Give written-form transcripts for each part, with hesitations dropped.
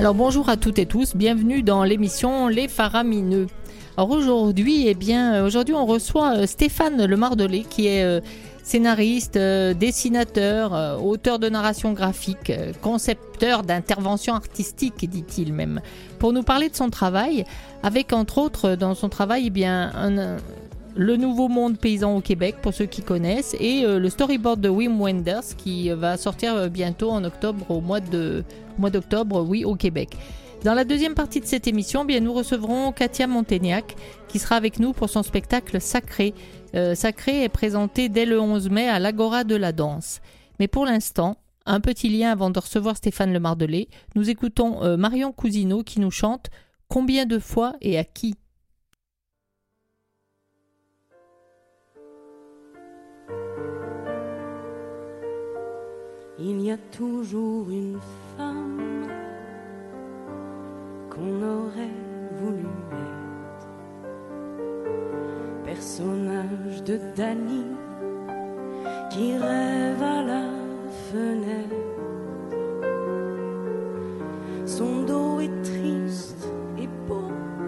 Alors bonjour à toutes et tous, bienvenue dans l'émission Les Faramineux. Alors aujourd'hui, on reçoit Stéphane Le Mardelet qui est scénariste, dessinateur, auteur de narration graphique, concepteur d'intervention artistique, dit-il même, pour nous parler de son travail, avec entre autres dans son travail le nouveau monde paysan au Québec, pour ceux qui connaissent, et le storyboard de Wim Wenders qui va sortir bientôt en octobre, au mois d'octobre, oui, au Québec. Dans la deuxième partie de cette émission, nous recevrons Katia Montaignac qui sera avec nous pour son spectacle Sacré. Sacré est présenté dès le 11 mai à l'Agora de la danse. Mais pour l'instant, un petit lien avant de recevoir Stéphane Le Mardelet, nous écoutons Marion Cousineau qui nous chante « Combien de fois et à qui ?» Il y a toujours une femme qu'on aurait voulu être, personnage de Dali qui rêve à la fenêtre. Son dos est triste et beau,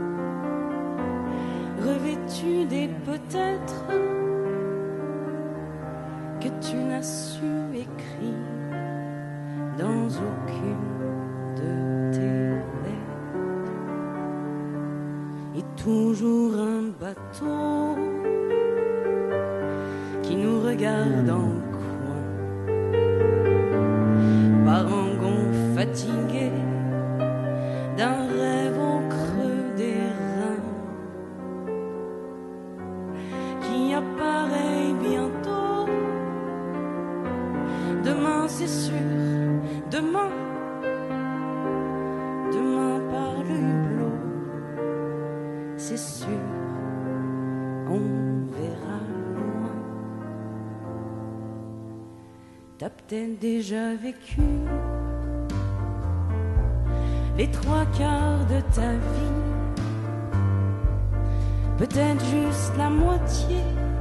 revêtu des peut-être que tu n'as su écrire dans aucune de tes lettres. Et toujours un bateau qui nous regarde en coin, parangon fatigué d'un rêve au creux des reins, qui apparaît bientôt. Demain c'est sûr, demain par le hublot, c'est sûr, on verra loin. T'as peut-être déjà vécu les 3/4 de ta vie, peut-être juste la moitié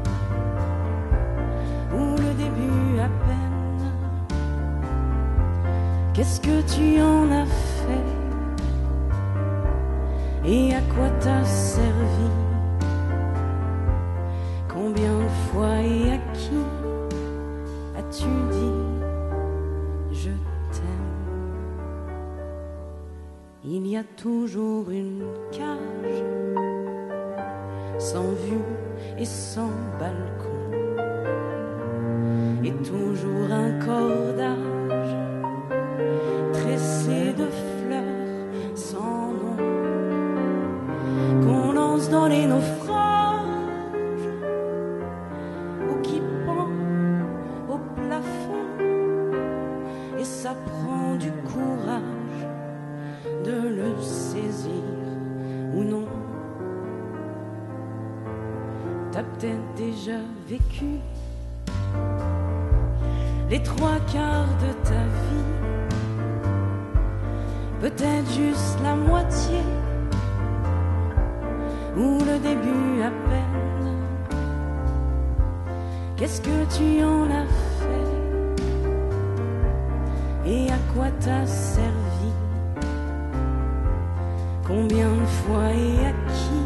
ou le début à peine. Qu'est-ce que tu en as fait et à quoi t'as servi? Combien de fois et à qui as-tu dit je t'aime? Il y a toujours une cage sans vue et sans balcon, et toujours un cordage tressé de fleurs sans nom qu'on lance dans les naufrages ou qui pend au plafond. Et ça prend du courage de le saisir ou non. T'as peut-être déjà vécu les 3/4 de ta vie, peut-être juste la moitié ou le début à peine. Qu'est-ce que tu en as fait et à quoi t'as servi? Combien de fois et à qui?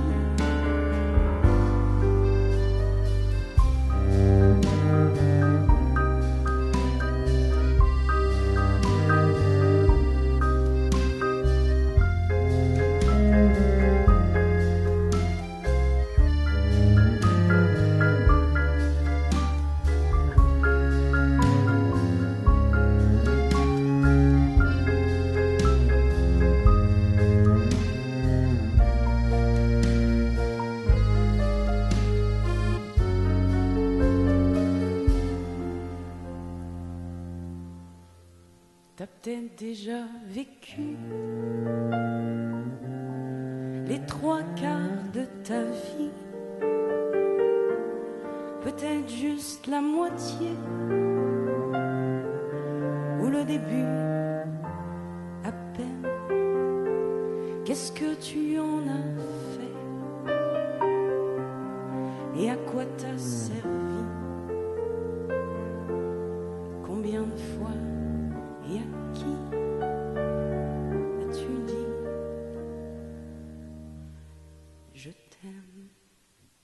T'as peut-être déjà vécu les 3/4 de ta vie, peut-être juste la moitié ou le début à peine. Qu'est-ce que tu en as fait et à quoi t'as servi? Combien de fois et à qui as-tu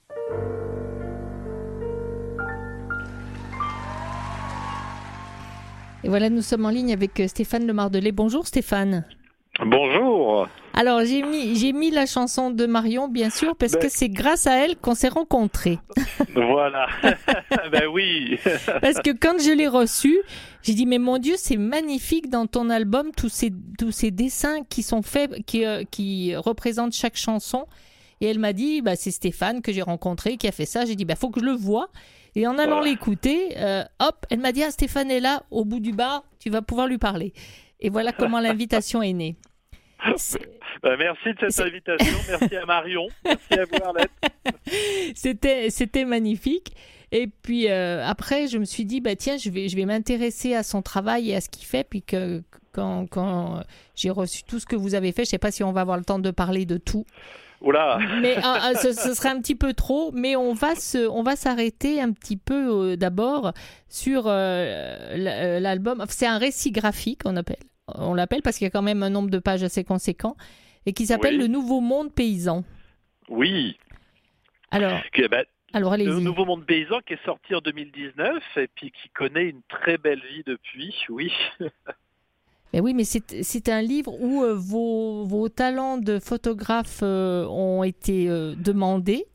Et voilà, nous sommes en ligne avec Stéphane Le Mardelet. Bonjour Stéphane. Bonjour. Alors j'ai mis la chanson de Marion, bien sûr, parce que c'est grâce à elle qu'on s'est rencontrés. Voilà. Ben oui. Parce que quand je l'ai reçue, j'ai dit mais mon Dieu, c'est magnifique dans ton album tous ces dessins qui sont faits, qui représentent chaque chanson. Et elle m'a dit c'est Stéphane que j'ai rencontré qui a fait ça. J'ai dit faut que je le voie. Et en allant l'écouter, hop, elle m'a dit Stéphane est là au bout du bar, tu vas pouvoir lui parler. Et voilà comment l'invitation est née. Merci de cette invitation, merci à Marion, merci à vous Arlette. C'était magnifique. Et puis après, je me suis dit, tiens, je vais m'intéresser à son travail et à ce qu'il fait. Puis quand j'ai reçu tout ce que vous avez fait, je ne sais pas si on va avoir le temps de parler de tout. Oula. Mais ce serait un petit peu trop. Mais on va s'arrêter un petit peu d'abord sur l'album. C'est un récit graphique, on l'appelle parce qu'il y a quand même un nombre de pages assez conséquent et qui s'appelle Le Nouveau Monde Paysan. Oui. Alors allez-y. Le Nouveau Monde Paysan qui est sorti en 2019 et puis qui connaît une très belle vie depuis, oui. Mais oui, mais c'est un livre où vos talents de photographe ont été demandés.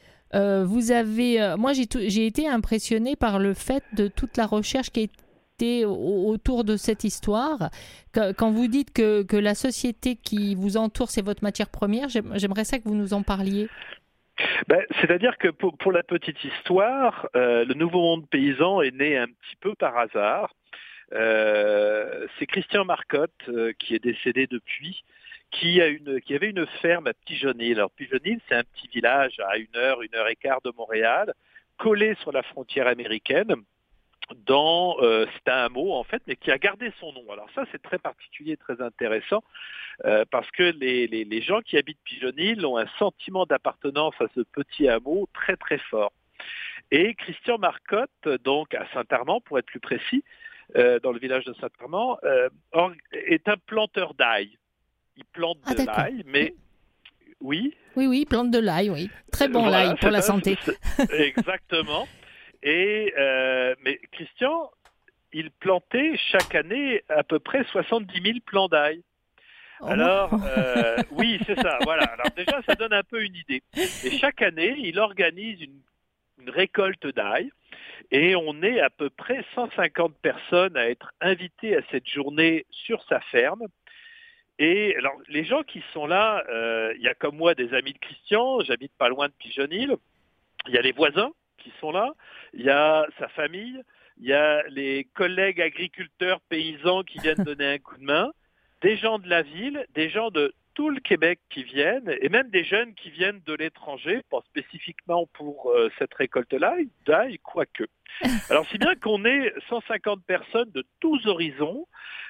Moi, j'ai été impressionnée par le fait de toute la recherche qui a été autour de cette histoire. Quand vous dites que la société qui vous entoure, c'est votre matière première, j'aimerais ça que vous nous en parliez. C'est-à-dire que pour la petite histoire, le Nouveau Monde Paysan est né un petit peu par hasard. C'est Christian Marcotte qui est décédé depuis, qui avait une ferme à Pigeonil. Alors Pigeonil, c'est un petit village à 1 heure et quart de Montréal, collé sur la frontière américaine. C'est un hameau en fait, mais qui a gardé son nom. Alors ça, c'est très particulier, très intéressant, parce que les gens qui habitent Pigeonil ont un sentiment d'appartenance à ce petit hameau très très fort. Et Christian Marcotte, donc à Saint-Armand pour être plus précis, dans le village de Saint-Armand, est un planteur d'ail. Il plante de l'ail, mais oui. Oui, il plante de l'ail, oui. Très bon l'ail pour la santé. Exactement. Mais Christian, il plantait chaque année à peu près 70 000 plants d'ail. Alors, oui, c'est ça, voilà. Alors déjà, ça donne un peu une idée. Et chaque année, il organise une récolte d'ail. Et on est à peu près 150 personnes à être invitées à cette journée sur sa ferme. Et alors, les gens qui sont là, il y a comme moi des amis de Christian, j'habite pas loin de Pigeonil. Il y a les voisins qui sont là, il y a sa famille, il y a les collègues agriculteurs paysans qui viennent donner un coup de main, des gens de la ville, des gens de tout le Québec qui viennent, et même des jeunes qui viennent de l'étranger, pas spécifiquement pour cette récolte-là, d'ail, quoique. Alors si bien qu'on est 150 personnes de tous horizons,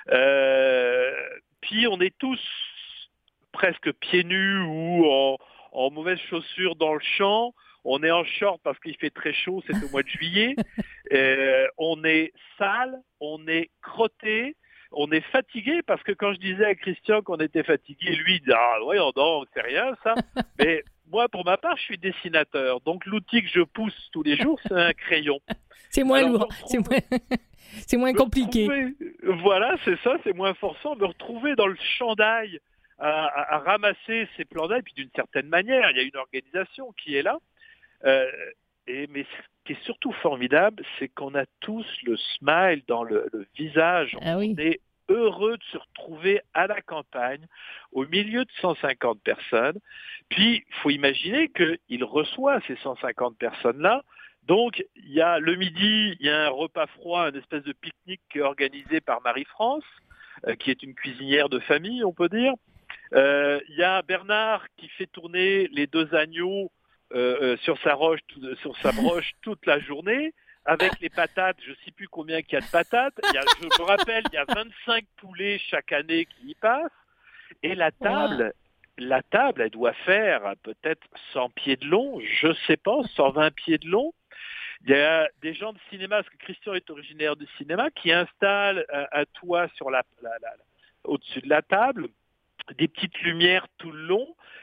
puis on est tous presque pieds nus ou en mauvaises chaussures dans le champ. On est en short parce qu'il fait très chaud, c'est au mois de juillet. On est sale, on est crotté, on est fatigué parce que quand je disais à Christian qu'on était fatigué, lui il dit voyons donc, c'est rien ça. Mais moi, pour ma part, je suis dessinateur. Donc l'outil que je pousse tous les jours, c'est un crayon. C'est moins lourd, c'est moins compliqué. Voilà, c'est ça, c'est moins forçant. Me retrouver dans le champ d'ail à ramasser ces plants d'ail, puis d'une certaine manière, il y a une organisation qui est là. Mais ce qui est surtout formidable, c'est qu'on a tous le smile dans le visage. On est heureux de se retrouver à la campagne, au milieu de 150 personnes. Puis, il faut imaginer qu'il reçoit ces 150 personnes-là. Donc, il y a le midi, il y a un repas froid, une espèce de pique-nique qui est organisé par Marie-France, qui est une cuisinière de famille, on peut dire. Il y a Bernard qui fait tourner les 2 agneaux sur sa broche toute la journée, avec les patates, je ne sais plus combien il y a de patates, je me rappelle, il y a 25 poulets chaque année qui y passent, et la table, elle doit faire peut-être 100 pieds de long, je ne sais pas, 120 pieds de long. Il y a des gens de cinéma, parce que Christian est originaire du cinéma, qui installent un toit sur au-dessus de la table, des petites lumières tout le long.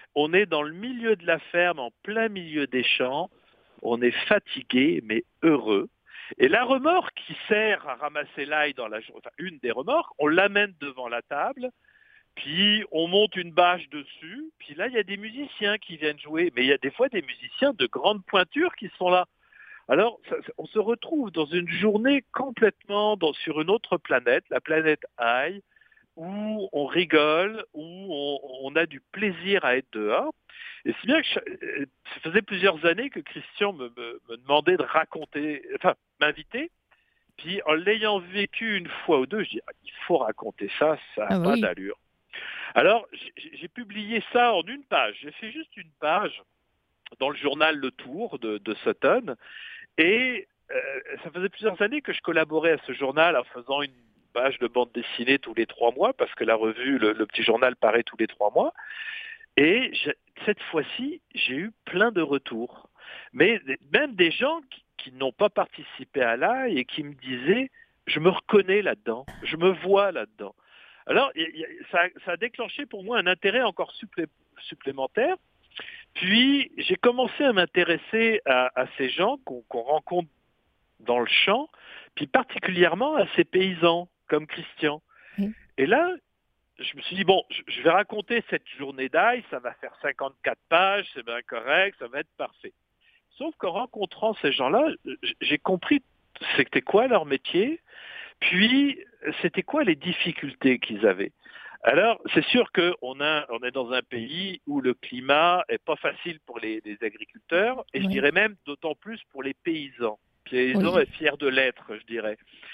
On est dans le milieu de la ferme, en plein milieu des champs. On est fatigué, mais heureux. Et la remorque qui sert à ramasser l'ail dans la journée, enfin une des remorques, on l'amène devant la table, puis on monte une bâche dessus, puis là il y a des musiciens qui viennent jouer, mais il y a des fois des musiciens de grande pointure qui sont là. Alors on se retrouve dans une journée complètement sur une autre planète, la planète Aïe, où on rigole, où on a du plaisir à être dehors. Et si bien que ça faisait plusieurs années que Christian me demandait de raconter, enfin m'inviter. Puis en l'ayant vécu une fois ou deux, je dis il faut raconter ça, ça n'a pas d'allure. Alors j'ai publié ça en une page. J'ai fait juste une page dans le journal Le Tour de Sutton. Et ça faisait plusieurs années que je collaborais à ce journal en faisant une page de bande dessinée tous les 3 mois, parce que la revue, le petit journal paraît tous les 3 mois. Et cette fois-ci, j'ai eu plein de retours. Mais même des gens qui n'ont pas participé à l'AI et qui me disaient « je me reconnais là-dedans, je me vois là-dedans ». Alors, ça a déclenché pour moi un intérêt encore supplémentaire. Puis, j'ai commencé à m'intéresser à ces gens qu'on rencontre dans le champ, puis particulièrement à ces paysans, comme Christian. Et là, je me suis dit, bon, je vais raconter cette journée d'ail, ça va faire 54 pages, c'est bien correct, ça va être parfait. Sauf qu'en rencontrant ces gens-là, j'ai compris c'était quoi leur métier, puis c'était quoi les difficultés qu'ils avaient. Alors, c'est sûr qu'on est dans un pays où le climat est pas facile pour les agriculteurs, et je dirais même d'autant plus pour les paysans. Puis ils sont fiers de l'être, je dirais.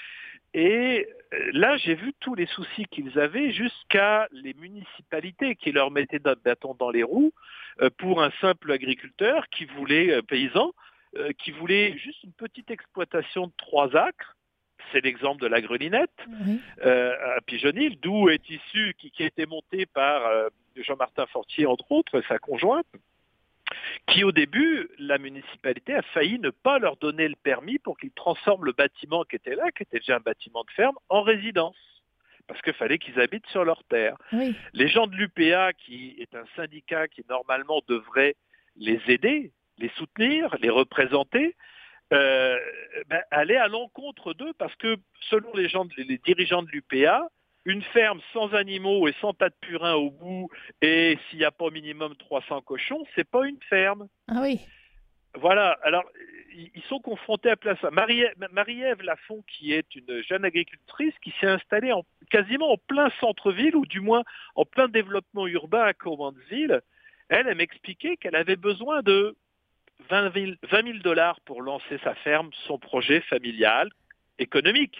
Et là, j'ai vu tous les soucis qu'ils avaient jusqu'à les municipalités qui leur mettaient notre bâton dans les roues pour un simple agriculteur qui voulait, paysan, qui voulait juste une petite exploitation de 3 acres. C'est l'exemple de la Grelinette à Pigeonil, d'où est issu, qui a été monté par Jean-Martin Fortier, entre autres, sa conjointe, qui au début, la municipalité a failli ne pas leur donner le permis pour qu'ils transforment le bâtiment qui était là, qui était déjà un bâtiment de ferme, en résidence. Parce qu'il fallait qu'ils habitent sur leur terre. Les gens de l'UPA, qui est un syndicat qui normalement devrait les aider, les soutenir, les représenter, aller à l'encontre d'eux, parce que selon les dirigeants de l'UPA, une ferme sans animaux et sans tas de purins au bout, et s'il n'y a pas au minimum 300 cochons, c'est pas une ferme. Ah oui. Voilà, alors ils sont confrontés à ça. Marie-Ève Lafont, qui est une jeune agricultrice qui s'est installée quasiment en plein centre-ville, ou du moins en plein développement urbain à Cowansville, elle m'expliquait qu'elle avait besoin de $20 000 pour lancer sa ferme, son projet familial, économique.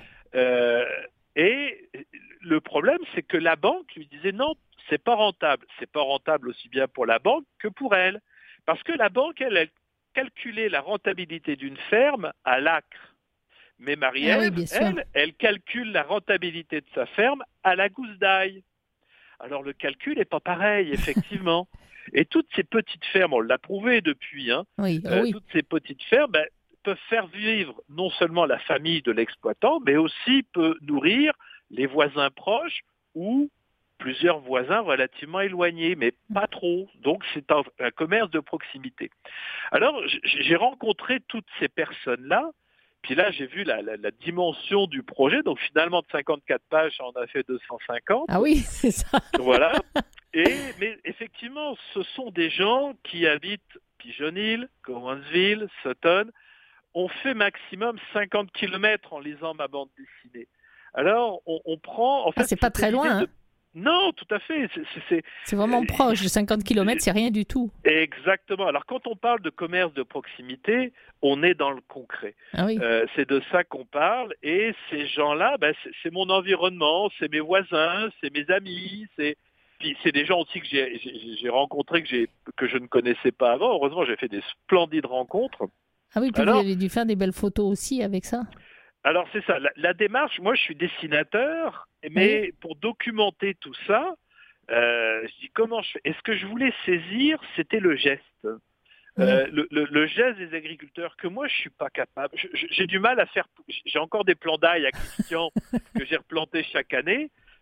Et le problème, c'est que la banque lui disait non, c'est pas rentable. C'est pas rentable aussi bien pour la banque que pour elle. Parce que la banque, elle calculait la rentabilité d'une ferme à l'acre. Mais Marie-Ève, elle calcule la rentabilité de sa ferme à la gousse d'ail. Alors le calcul n'est pas pareil, effectivement. Et toutes ces petites fermes, on l'a prouvé depuis, toutes ces petites fermes peuvent faire vivre non seulement la famille de l'exploitant, mais aussi peut nourrir les voisins proches ou plusieurs voisins relativement éloignés, mais pas trop. Donc c'est un commerce de proximité. Alors j'ai rencontré toutes ces personnes-là, puis là j'ai vu la dimension du projet, donc finalement de 54 pages, on a fait 250. Ah oui, c'est ça. Voilà. Mais effectivement, ce sont des gens qui habitent Pigeonil, Cowansville, Sutton. On fait maximum 50 km en lisant ma bande dessinée. Alors, on prend... En fait, c'est pas très loin, Non, tout à fait. C'est vraiment proche. 50 km, c'est rien du tout. Exactement. Alors, quand on parle de commerce de proximité, on est dans le concret. Ah oui. C'est de ça qu'on parle. Et ces gens-là, c'est mon environnement, c'est mes voisins, c'est mes amis, Puis c'est des gens aussi que j'ai rencontrés que je ne connaissais pas avant. Heureusement, j'ai fait des splendides rencontres. Ah oui, puis vous avez dû faire des belles photos aussi avec ça. Alors c'est ça, la démarche, moi je suis dessinateur, mais pour documenter tout ça, je dis comment je fais. Et ce que je voulais saisir, c'était le geste. Le geste des agriculteurs que moi je suis pas capable. J'ai du mal à faire. J'ai encore des plants d'ail à Christian que j'ai replantés chaque année,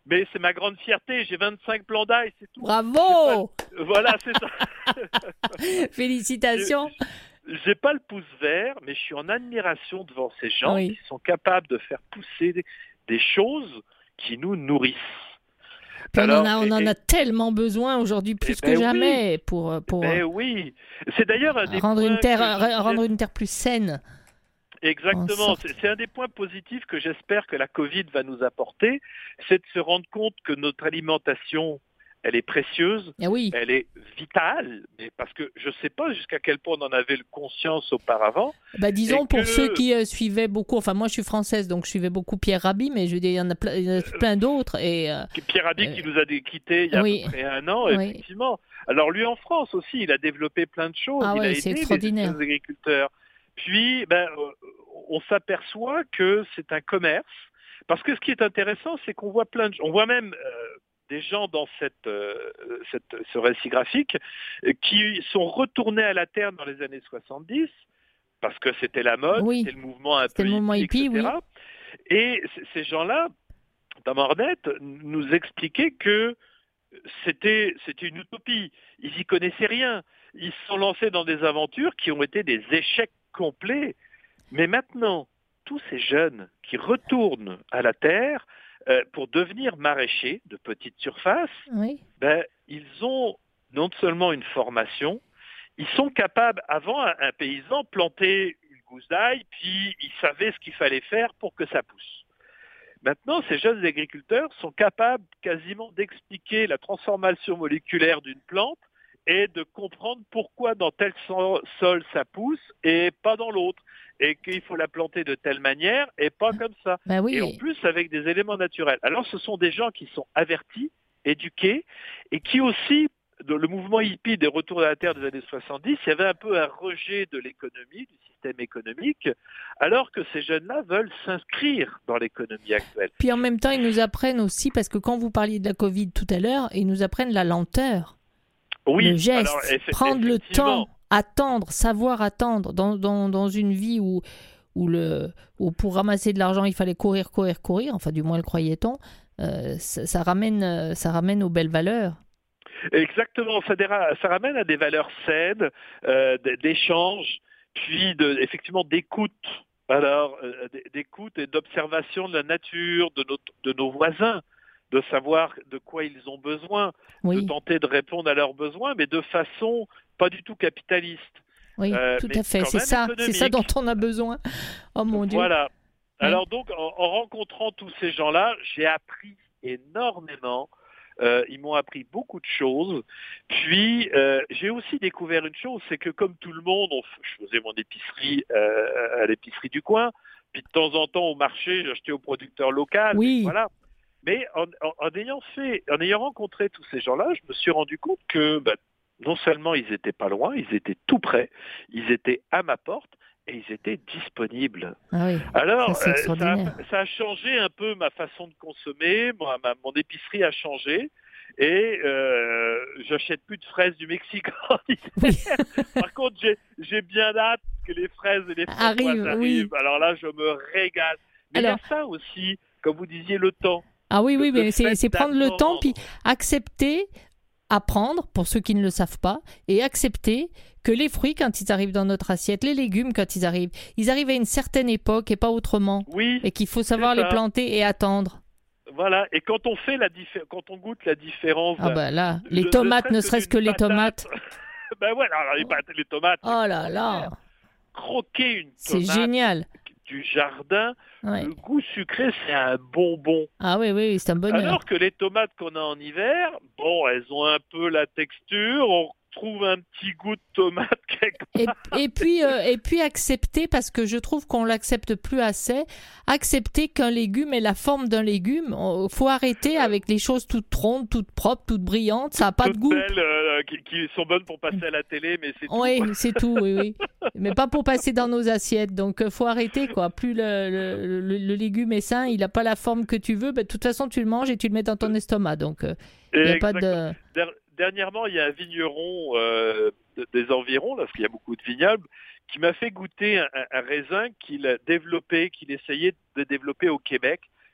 Mais c'est ma grande fierté, j'ai 25 plants d'ail, c'est tout. Bravo! Voilà, c'est ça. Félicitations. J'ai pas le pouce vert, mais je suis en admiration devant ces gens Oui. qui sont capables de faire pousser des choses qui nous nourrissent. Puis Alors, on en a tellement besoin aujourd'hui, plus que jamais, pour oui. C'est d'ailleurs un des rendre points une terre plus saine. Exactement. C'est un des points positifs que j'espère que la Covid va nous apporter, c'est de se rendre compte que notre alimentation, elle est précieuse, oui. elle est vitale, mais parce que je ne sais pas jusqu'à quel point on en avait conscience auparavant. Disons pour ceux qui suivaient beaucoup, enfin moi je suis française donc je suivais beaucoup Pierre Rabhi, mais je veux dire il y en a plein d'autres. Pierre Rabhi qui nous a quittés il y a à peu près un an, effectivement. Alors lui en France aussi, il a développé plein de choses, il a aidé les agriculteurs. Puis on s'aperçoit que c'est un commerce, parce que ce qui est intéressant, c'est qu'on voit on voit même des gens dans ce récit graphique qui sont retournés à la terre dans les années 70 parce que c'était la mode, c'était le mouvement un peu hippie, etc. Oui. Et ces gens-là, dans Mornette, nous expliquaient que c'était une utopie. Ils y connaissaient rien. Ils se sont lancés dans des aventures qui ont été des échecs complets. Mais maintenant, tous ces jeunes qui retournent à la terre pour devenir maraîchers de petite surface, ils ont non seulement une formation, ils sont capables, avant un paysan, planter une gousse d'ail, puis il savait ce qu'il fallait faire pour que ça pousse. Maintenant, ces jeunes agriculteurs sont capables quasiment d'expliquer la transformation moléculaire d'une plante et de comprendre pourquoi dans tel sol ça pousse et pas dans l'autre, et qu'il faut la planter de telle manière et pas comme ça. Et en plus avec des éléments naturels. Alors ce sont des gens qui sont avertis, éduqués, et qui aussi, dans le mouvement hippie des retours à la terre des années 70, il y avait un peu un rejet de l'économie, du système économique, alors que ces jeunes-là veulent s'inscrire dans l'économie actuelle. Puis en même temps, ils nous apprennent aussi, parce que quand vous parliez de la Covid tout à l'heure, ils nous apprennent la lenteur. Oui, le geste, prendre le temps, attendre, savoir attendre dans une vie où pour ramasser de l'argent il fallait courir, enfin du moins le croyait-on, ça ramène aux belles valeurs. Exactement, ça ramène à des valeurs saines, d'échange, puis effectivement d'écoute. Alors, d'écoute et d'observation de la nature, de nos voisins, de savoir de quoi ils ont besoin, de tenter de répondre à leurs besoins, mais de façon pas du tout capitaliste. Oui, tout à fait, c'est ça dont on a besoin. Oh mon Dieu. Voilà. Alors donc, en rencontrant tous ces gens-là, j'ai appris énormément. Ils m'ont appris beaucoup de choses. Puis, j'ai aussi découvert une chose, c'est que comme tout le monde, je faisais mon épicerie à l'épicerie du coin, puis de temps en temps au marché, j'achetais au producteur local. Oui. Voilà. Mais en ayant rencontré tous ces gens-là, je me suis rendu compte que non seulement ils étaient pas loin, ils étaient tout près, ils étaient à ma porte et ils étaient disponibles. Ah oui, alors, ça a changé un peu ma façon de consommer, mon épicerie a changé. Et j'achète plus de fraises du Mexique en hiver. Par contre, j'ai bien hâte que les fraises et les framboises arrivent. Oui. Alors là, je me régale. Mais il y a ça aussi, comme vous disiez, le temps. Ah oui, mais c'est prendre le temps, puis accepter, apprendre, pour ceux qui ne le savent pas, et accepter que les fruits, quand ils arrivent dans notre assiette, les légumes, quand ils arrivent à une certaine époque et pas autrement. Oui. Et qu'il faut savoir les planter et attendre. Voilà, et quand on goûte la différence... Ah ben là, les tomates, ne serait-ce que les tomates. Ben ouais, alors les tomates... Oh là là. Croquer une tomate... C'est génial. Du jardin, le goût sucré, c'est un bonbon. Ah oui, c'est un bonheur. Alors que les tomates qu'on a en hiver, elles ont un peu la texture, on trouve un petit goût de tomate quelque part. Et puis accepter, parce que je trouve qu'on l'accepte plus assez, accepter qu'un légume ait la forme d'un légume. Faut arrêter avec les choses toutes rondes, toutes propres, toutes brillantes, ça n'a pas de goût. Belles, qui sont bonnes pour passer à la télé, mais c'est tout. Oui, c'est tout, oui. Mais pas pour passer dans nos assiettes. Donc faut arrêter, quoi. Plus le légume est sain, il n'a pas la forme que tu veux, de toute façon tu le manges et tu le mets dans ton estomac. Donc il n'y a pas de... Dernièrement, il y a un vigneron des environs, là, parce qu'il y a beaucoup de vignobles, qui m'a fait goûter un raisin qu'il essayait de développer au Québec,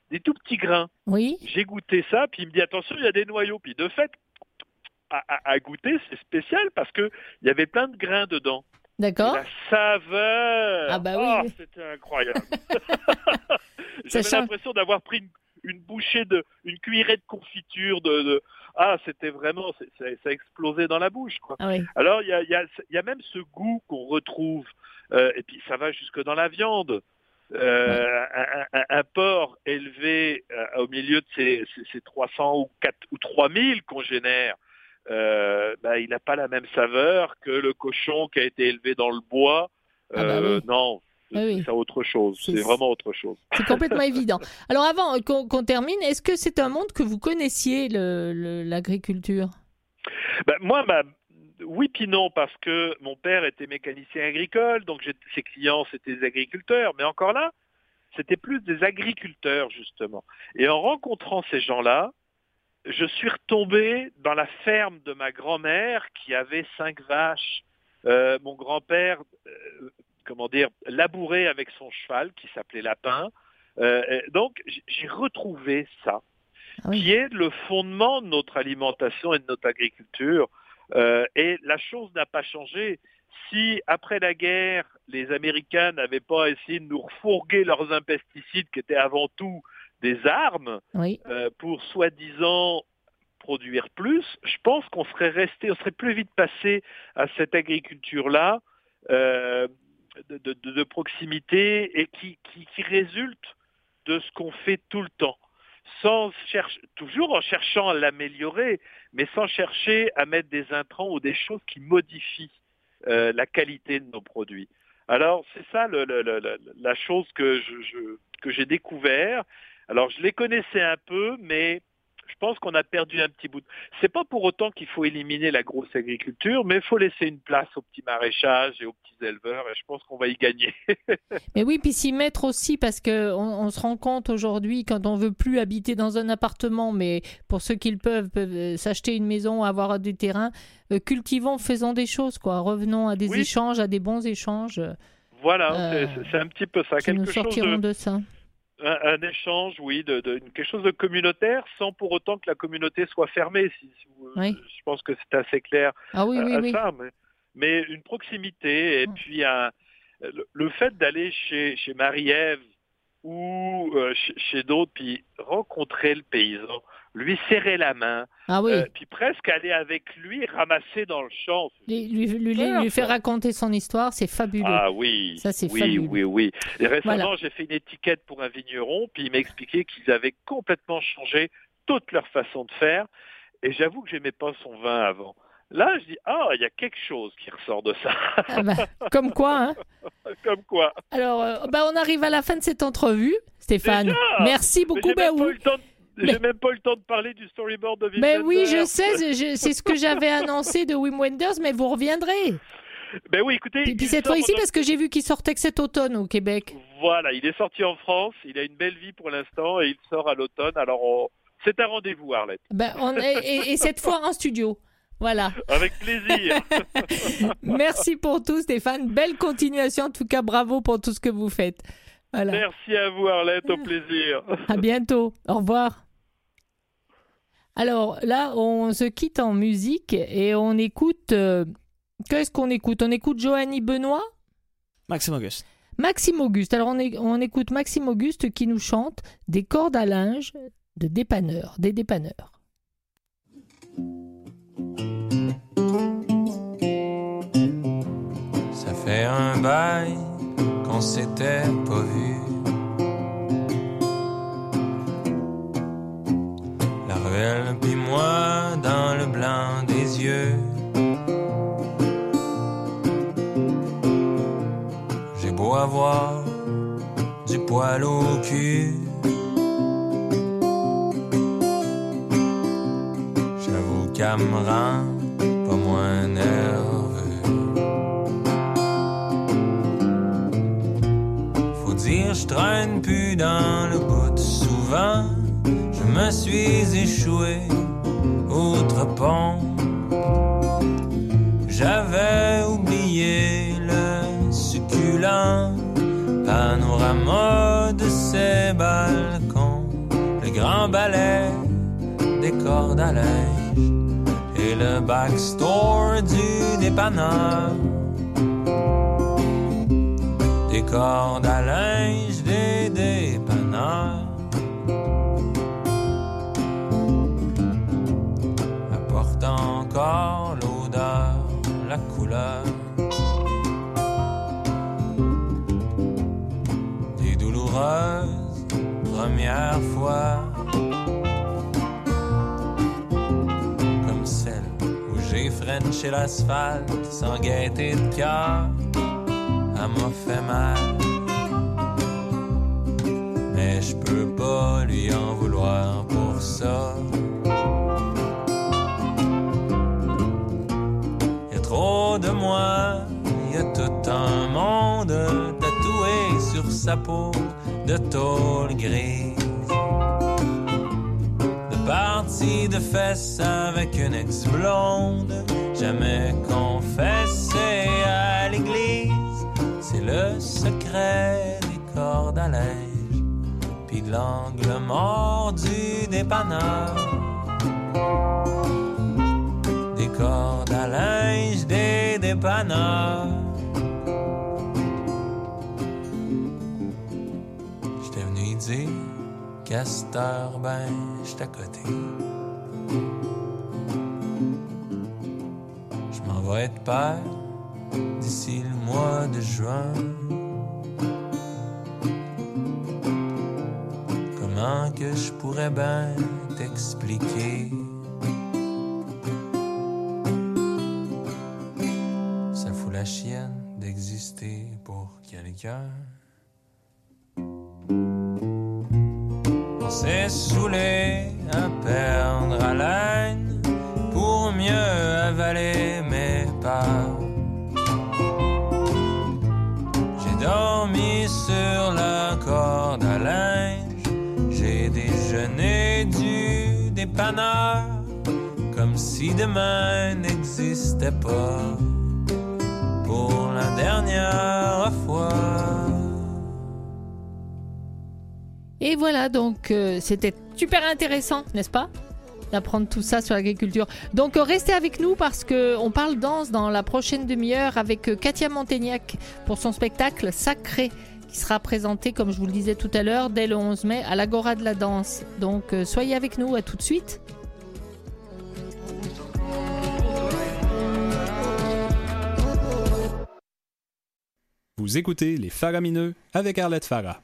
des tout petits grains. Oui. J'ai goûté ça, puis il me dit attention, il y a des noyaux. Puis de fait, à goûter, c'est spécial parce que il y avait plein de grains dedans. D'accord. Et la saveur, Ah bah oui. c'était incroyable. Ça J'avais l'impression d'avoir pris une bouchée une cuillerée de confiture c'était vraiment, ça explosait dans la bouche, quoi. Ah oui. Alors il y a même ce goût qu'on retrouve, et puis ça va jusque dans la viande. Un porc élevé au milieu de ces 300 ou 3000 congénères, il n'a pas la même saveur que le cochon qui a été élevé dans le bois. Oui. Non, Oui. c'est autre chose. C'est vraiment autre chose. C'est complètement évident. Alors avant qu'on termine, est-ce que c'est un monde que vous connaissiez, l'agriculture? Moi, oui puis non, parce que mon père était mécanicien agricole, donc ses clients c'était des agriculteurs, mais encore là, c'était plus des agriculteurs justement. Et en rencontrant ces gens-là, je suis retombé dans la ferme de ma grand-mère qui avait 5 vaches. Mon grand-père, labourait avec son cheval qui s'appelait Lapin. Donc j'ai retrouvé ça, qui est le fondement de notre alimentation et de notre agriculture. Et la chose n'a pas changé. Si, après la guerre, les Américains n'avaient pas essayé de nous refourguer leurs pesticides, qui étaient avant tout des armes, pour soi-disant produire plus, je pense qu'on serait plus vite passé à cette agriculture-là de proximité et qui résulte de ce qu'on fait tout le temps. Toujours en cherchant à l'améliorer, mais sans chercher à mettre des intrants ou des choses qui modifient la qualité de nos produits. Alors, c'est ça la chose que j'ai découvert. Alors, je les connaissais un peu, mais je pense qu'on a perdu un petit bout. C'est pas pour autant qu'il faut éliminer la grosse agriculture, mais il faut laisser une place au petit maraîchage et aux petits éleveurs, et je pense qu'on va y gagner. Mais oui, puis s'y mettre aussi, parce qu'on se rend compte aujourd'hui, quand on veut plus habiter dans un appartement, mais pour ceux qui le peuvent s'acheter une maison, avoir des terrains, cultivons, faisons des choses, quoi. Revenons à des échanges, à des bons échanges. Voilà, c'est un petit peu ça. Nous sortirons de ça. Un échange, quelque chose de communautaire, sans pour autant que la communauté soit fermée. Je pense que c'est assez clair ça. Mais une proximité, et puis le fait d'aller chez Marie-Ève ou chez d'autres, puis rencontrer le paysan, lui serrer la main, puis presque aller avec lui ramasser dans le champ. Lui faire raconter son histoire, c'est fabuleux. Ah oui, ça c'est fabuleux. Oui. Et récemment, j'ai fait une étiquette pour un vigneron, puis il m'a expliqué qu'ils avaient complètement changé toute leur façon de faire, et j'avoue que j'aimais pas son vin avant. Là, je dis, il y a quelque chose qui ressort de ça. Comme quoi, hein. Comme quoi. Alors, on arrive à la fin de cette entrevue, Stéphane. Déjà, merci beaucoup. J'ai même pas eu le temps de parler du storyboard de Wim Wenders. Oui, je sais, c'est ce que j'avais annoncé de Wim Wenders, mais vous reviendrez. Oui, écoutez. Et puis cette fois-ci, parce que j'ai vu qu'il sortait que cet automne au Québec. Voilà, il est sorti en France, il a une belle vie pour l'instant et il sort à l'automne. Alors, c'est un rendez-vous, Arlette. Et cette fois en studio. Voilà. Avec plaisir. Merci pour tout, Stéphane. Belle continuation. En tout cas, bravo pour tout ce que vous faites. Voilà. Merci à vous, Arlette. Au plaisir. À bientôt. Au revoir. Alors là, on se quitte en musique et on écoute... qu'est-ce qu'on écoute? On écoute Johanny Benoît? Maxime Auguste. Maxime Auguste. Alors on écoute Maxime Auguste qui nous chante des cordes à linge des dépanneurs. Ça fait un bail qu'on s'était pas vu. La ruelle puis moi dans le blanc des yeux. J'ai beau avoir du poil au cul, j'avoue qu'elle me rend pas moins nerveux. Faut dire je traîne plus dans le bout. Souvent je me suis échoué outre-pont. J'avais oublié le succulent panorama de ces balcons. cordes à linge et le backstore du dépanneur. Des cordes à linge des dépanneurs apportent encore l'odeur, la couleur des douloureuses premières fois, comme celle où j'ai frenché l'asphalte sans gaieté de cœur. Elle m'a fait mal, mais je peux pas lui en vouloir pour ça. Y a trop de moi, y a tout un monde tatoué sur sa peau de tôle grise, de parties de fesses avec une ex-blonde, jamais confessée à l'église. C'est le secret des cordes à linge, pis de l'angle mort du dépanneur. Des cordes à linge des dépanneurs. J'étais venu dire qu'à cette heure, ben, j'étais à côté. Je m'en vais être père d'ici le mois de juin. Comment que je pourrais bien t'expliquer? Ça fout la chienne d'exister pour quelqu'un. On s'est saoulé à perdre haleine pour mieux avaler mes peurs. Dormi sur la corde à linge, j'ai déjeuné du dépanneur, comme si demain n'existait pas, pour la dernière fois. Et voilà, donc c'était super intéressant, n'est-ce pas, d'apprendre tout ça sur l'agriculture. Donc restez avec nous parce qu'on parle danse dans la prochaine demi-heure avec Katia Montaignac pour son spectacle Sacré qui sera présenté, comme je vous le disais tout à l'heure, dès le 11 mai à l'Agora de la danse. Donc soyez avec nous, à tout de suite. Vous écoutez Les Faramineux avec Arlette Farah.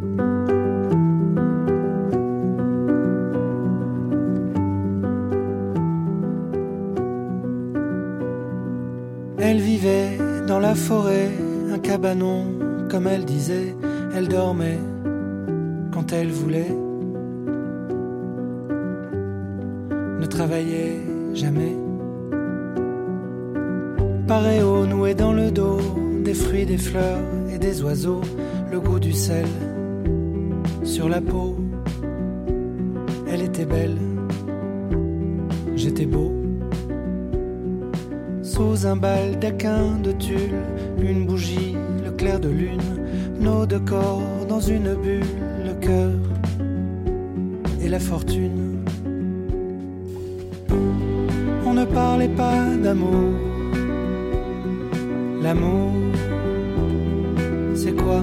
Elle vivait dans la forêt, un cabanon, comme elle disait. Elle dormait quand elle voulait, ne travaillait jamais. Paréo noué dans le dos, des fruits, des fleurs et des oiseaux, le goût du sel sur la peau. Elle était belle, j'étais beau. Sous un baldaquin de tulle, une bougie, le clair de lune, nos deux corps dans une bulle, le cœur et la fortune. On ne parlait pas d'amour. L'amour, c'est quoi?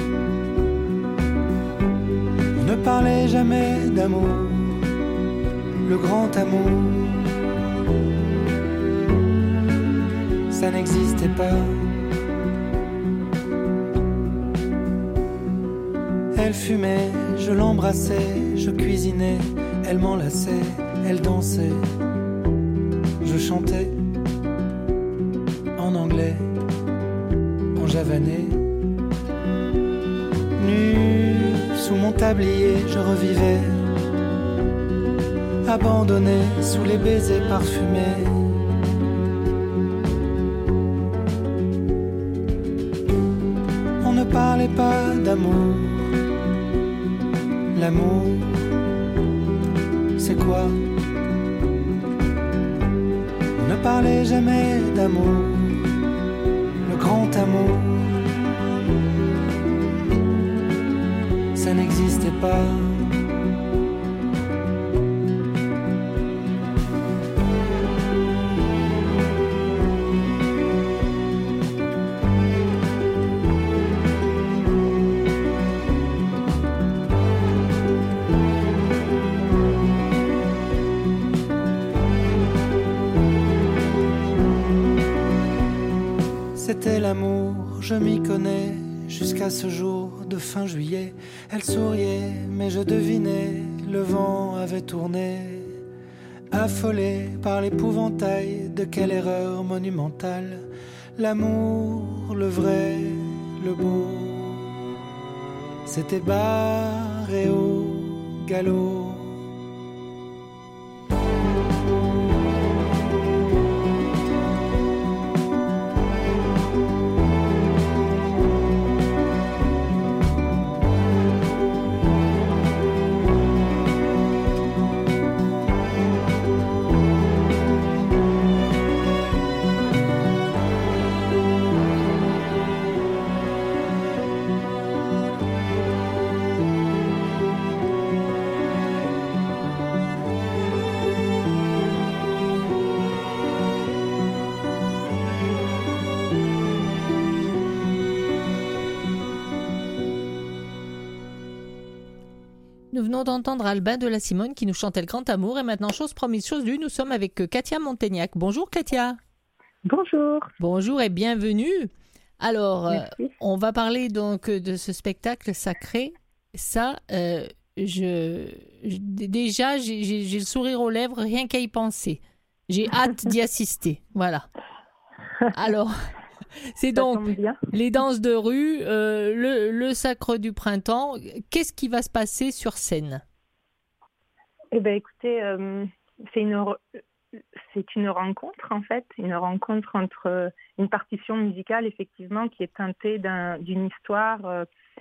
On ne parlait jamais d'amour, le grand amour. Ça n'existait pas. Elle fumait, je l'embrassais, je cuisinais, elle m'enlaçait, elle dansait, je chantais en anglais, en javanais. Nu sous mon tablier, je revivais, abandonné sous les baisers parfumés. On ne parlait pas d'amour. L'amour, c'est quoi? On ne parlait jamais d'amour, le grand amour. Ça n'existait pas. je m'y connais. Jusqu'à ce jour de fin juillet, elle souriait, mais je devinais, le vent avait tourné. Affolé par l'épouvantail de quelle erreur monumentale, l'amour, le vrai, le beau, s'était barré au galop. Nous venons d'entendre Albin de la Simone qui nous chantait le grand amour. Et maintenant, chose promise, chose due, nous sommes avec Katia Montaignac. Bonjour Katia. Bonjour. Bonjour et bienvenue. Alors, Merci. on va parler donc de ce spectacle sacré. Ça, déjà, j'ai le sourire aux lèvres rien qu'à y penser. J'ai hâte d'y assister. Voilà. Alors, c'est Ça donc tombe bien. les danses de rue, le sacre du printemps. Qu'est-ce qui va se passer sur scène? Eh bien, écoutez, c'est une rencontre, en fait, une rencontre entre une partition musicale, effectivement, qui est teintée d'une histoire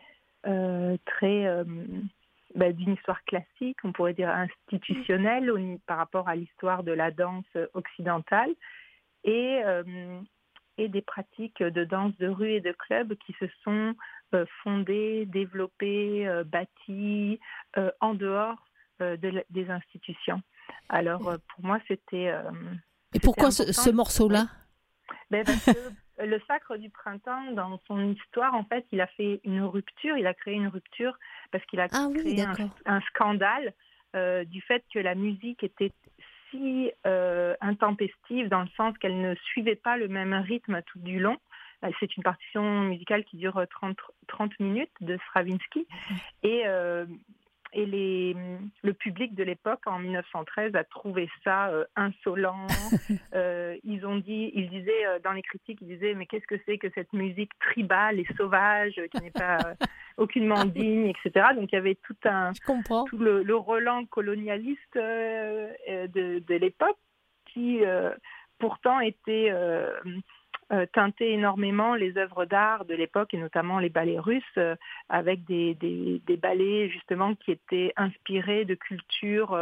d'une histoire classique, on pourrait dire institutionnelle, par rapport à l'histoire de la danse occidentale, et des pratiques de danse de rue et de club qui se sont fondées, développées, bâties en dehors des institutions. Alors, pour moi, c'était Et pourquoi ce important. morceau-là? Parce que le sacre du printemps, dans son histoire, en fait, il a fait une rupture, il a créé une rupture parce qu'il a créé un scandale du fait que la musique était si intempestive dans le sens qu'elle ne suivait pas le même rythme tout du long. C'est une partition musicale qui dure 30 minutes de Stravinsky et le public de l'époque, en 1913, a trouvé ça insolent. Ils disaient dans les critiques, mais qu'est-ce que c'est que cette musique tribale et sauvage qui n'est pas aucunement digne, etc. Donc il y avait tout le relent colonialiste de l'époque qui pourtant était teintait énormément les œuvres d'art de l'époque et notamment les ballets russes avec des ballets justement qui étaient inspirés de cultures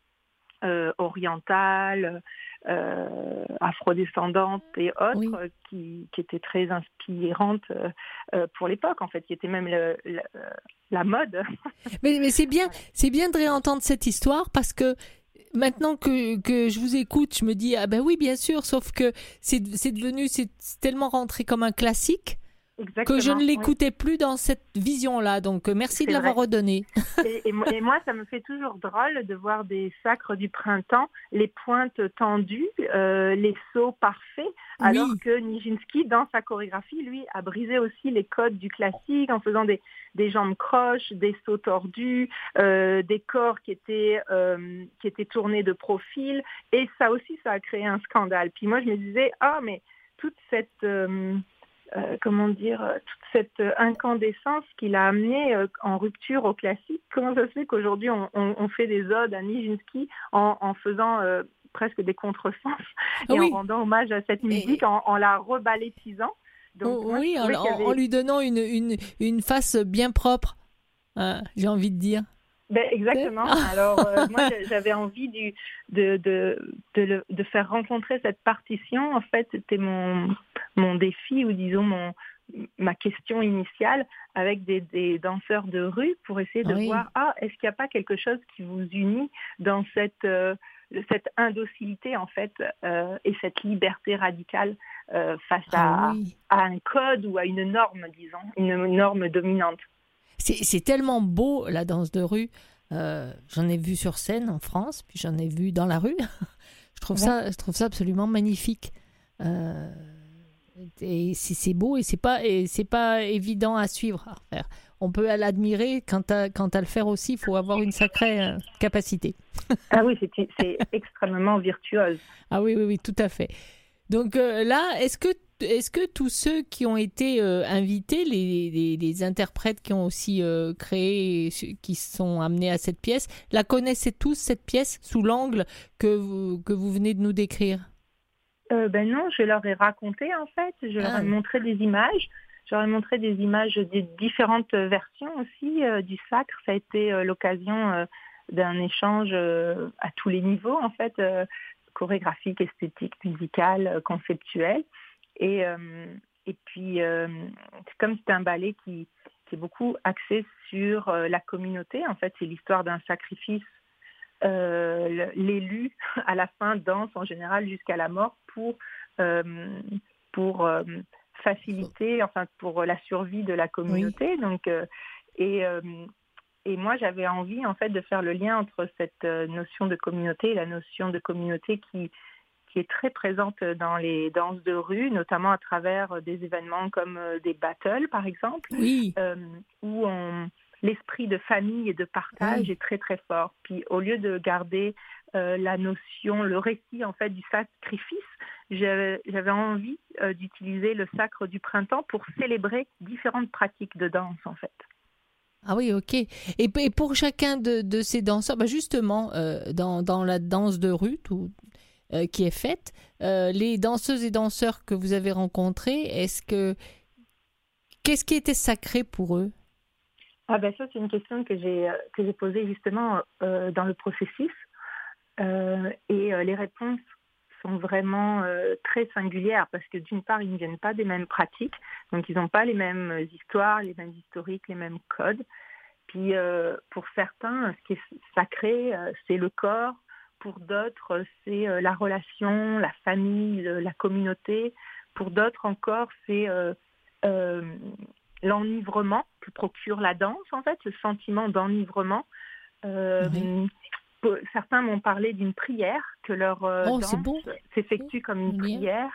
orientales, afrodescendantes et autres qui étaient très inspirantes pour l'époque en fait, qui était même la mode. mais c'est bien de réentendre cette histoire parce que maintenant que je vous écoute, je me dis ah ben oui bien sûr, sauf que c'est tellement rentré comme un classique. Exactement, que je ne l'écoutais plus dans cette vision-là. Donc merci de l'avoir redonné. Et moi, ça me fait toujours drôle de voir des sacres du printemps, les pointes tendues, les sauts parfaits, alors que Nijinsky, dans sa chorégraphie, lui, a brisé aussi les codes du classique en faisant des jambes croches, des sauts tordus, des corps qui étaient tournés de profil. Et ça aussi, ça a créé un scandale. Puis moi, je me disais, mais toute cette... toute cette incandescence qu'il a amenée en rupture au classique. Comment ça se fait qu'aujourd'hui on fait des odes à Nijinsky en faisant presque des contresens et en rendant hommage à cette musique, en la reballétisant. Donc, en lui donnant une face bien propre, j'ai envie de dire. Exactement. Alors moi j'avais envie de faire rencontrer cette partition. En fait, c'était mon défi ou disons ma question initiale avec des danseurs de rue pour essayer de voir est-ce qu'il n'y a pas quelque chose qui vous unit dans cette indocilité en fait et cette liberté radicale face à un code ou à une norme, disons, une norme dominante. C'est tellement beau la danse de rue. J'en ai vu sur scène en France, puis j'en ai vu dans la rue. je trouve ça absolument magnifique. Et c'est beau et c'est pas évident à suivre, à faire. On peut l'admirer quand à le faire aussi, il faut avoir une sacrée capacité. Ah oui, c'est extrêmement virtuose. Ah oui, tout à fait. Donc là, est-ce que tous ceux qui ont été invités, les interprètes qui ont aussi créé, qui sont amenés à cette pièce, la connaissaient tous, cette pièce, sous l'angle que vous venez de nous décrire? Ben non, je leur ai raconté en fait, je leur ai montré des images. J'aurais montré des images des différentes versions aussi du sacre. Ça a été l'occasion d'un échange à tous les niveaux, en fait, chorégraphique, esthétique, musical, conceptuel. Et puis, comme c'est un ballet qui est beaucoup axé sur la communauté, en fait, c'est l'histoire d'un sacrifice. L'élu, à la fin, danse en général jusqu'à la mort pour faciliter, pour la survie de la communauté. Oui. Donc, et moi, j'avais envie, en fait, de faire le lien entre cette notion de communauté et la notion de communauté qui est très présente dans les danses de rue, notamment à travers des événements comme des battles, par exemple, oui. Où l'esprit de famille et de partage est très, très fort. Puis, au lieu de garder la notion, le récit, en fait, du sacrifice, j'avais envie d'utiliser le sacre du printemps pour célébrer différentes pratiques de danse, en fait. Ah oui, ok. Et pour chacun de ces danseurs, justement, dans la danse de rue qui est faite, les danseuses et danseurs que vous avez rencontrés, qu'est-ce qui était sacré pour eux? Ah ben ça, c'est une question que j'ai posée justement dans le processus. Et les réponses sont vraiment très singulières parce que d'une part, ils ne viennent pas des mêmes pratiques, donc ils n'ont pas les mêmes histoires, les mêmes historiques, les mêmes codes. Puis pour certains, ce qui est sacré, c'est le corps. Pour d'autres, c'est la relation, la famille, la communauté. Pour d'autres encore, c'est l'enivrement que procure la danse, en fait, ce sentiment d'enivrement. Oui. Certains m'ont parlé d'une prière, que leur danse s'effectue comme une prière.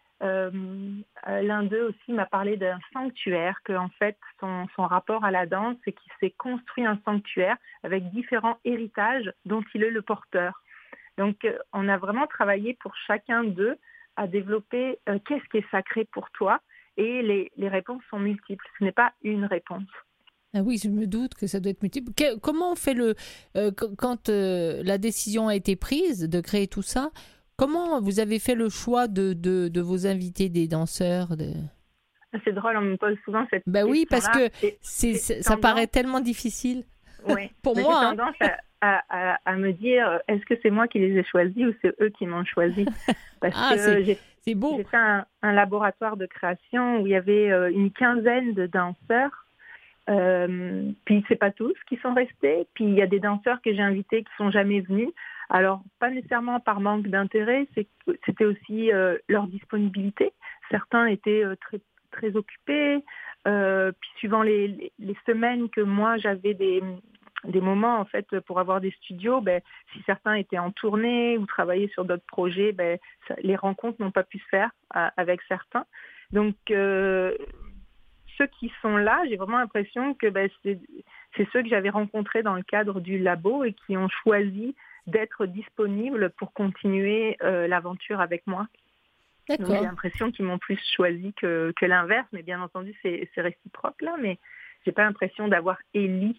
L'un d'eux aussi m'a parlé d'un sanctuaire, que en fait son rapport à la danse, c'est qu'il s'est construit un sanctuaire avec différents héritages dont il est le porteur. Donc on a vraiment travaillé pour chacun d'eux à développer qu'est-ce qui est sacré pour toi, et les réponses sont multiples, ce n'est pas une réponse. Ah oui, je me doute que ça doit être multiple. Comment on fait quand la décision a été prise de créer tout ça? Comment vous avez fait le choix de vos invités, des danseurs C'est drôle, on me pose souvent cette question. Oui, parce que ça paraît tellement difficile. Oui. Pour moi. J'ai tendance à me dire, est-ce que c'est moi qui les ai choisis ou c'est eux qui m'ont choisi? Parce que c'est beau. J'ai fait un laboratoire de création où il y avait une quinzaine de danseurs. Puis c'est pas tous qui sont restés, puis il y a des danseurs que j'ai invités qui sont jamais venus, alors pas nécessairement par manque d'intérêt, c'était aussi leur disponibilité. Certains étaient très, très occupés, puis suivant les semaines que moi j'avais des moments en fait pour avoir des studios, si certains étaient en tournée ou travaillaient sur d'autres projets, les rencontres n'ont pas pu se faire avec certains. Donc ceux qui sont là, j'ai vraiment l'impression que c'est ceux que j'avais rencontrés dans le cadre du labo et qui ont choisi d'être disponibles pour continuer l'aventure avec moi. D'accord. Donc, j'ai l'impression qu'ils m'ont plus choisi que l'inverse, mais bien entendu, c'est réciproque là, mais j'ai pas l'impression d'avoir élu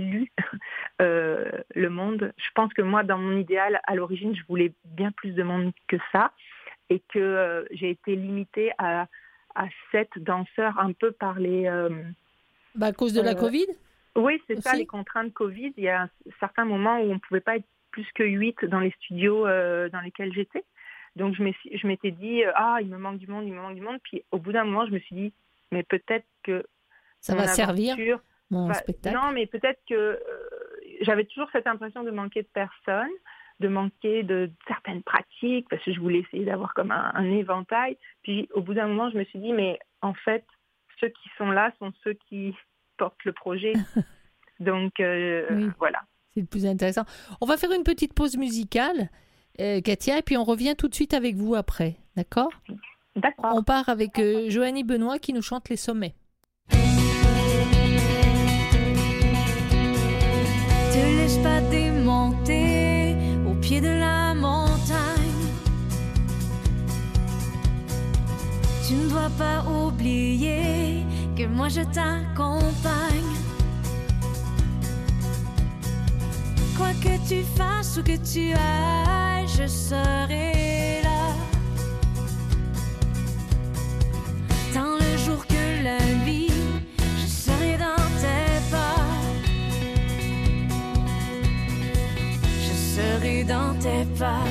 le monde. Je pense que moi, dans mon idéal, à l'origine, je voulais bien plus de monde que ça, et que j'ai été limitée à 7 danseurs un peu par les... à cause de la Covid? Oui, c'est aussi? ça, les contraintes Covid. Il y a certains moments où on ne pouvait pas être plus que 8 dans les studios dans lesquels j'étais. Donc je m'étais dit, il me manque du monde. Puis au bout d'un moment, je me suis dit, mais peut-être que... Ça va servir, mon spectacle. Non, mais peut-être que j'avais toujours cette impression de manquer de personnes, de manquer de certaines pratiques, parce que je voulais essayer d'avoir comme un éventail. Puis au bout d'un moment, je me suis dit, mais en fait, ceux qui sont là sont ceux qui portent le projet. Donc oui, voilà. C'est le plus intéressant. On va faire une petite pause musicale, Katia, et puis on revient tout de suite avec vous après, d'accord? D'accord. On part avec Joanie Benoît qui nous chante Les Sommets. Te laisse pas démonter au pied de la montagne. Tu ne dois pas oublier que moi je t'accompagne. Quoi que tu fasses ou que tu ailles, je serai là. Tant le jour que la nuit, je serai dans tes pas. Je serai dans tes pas.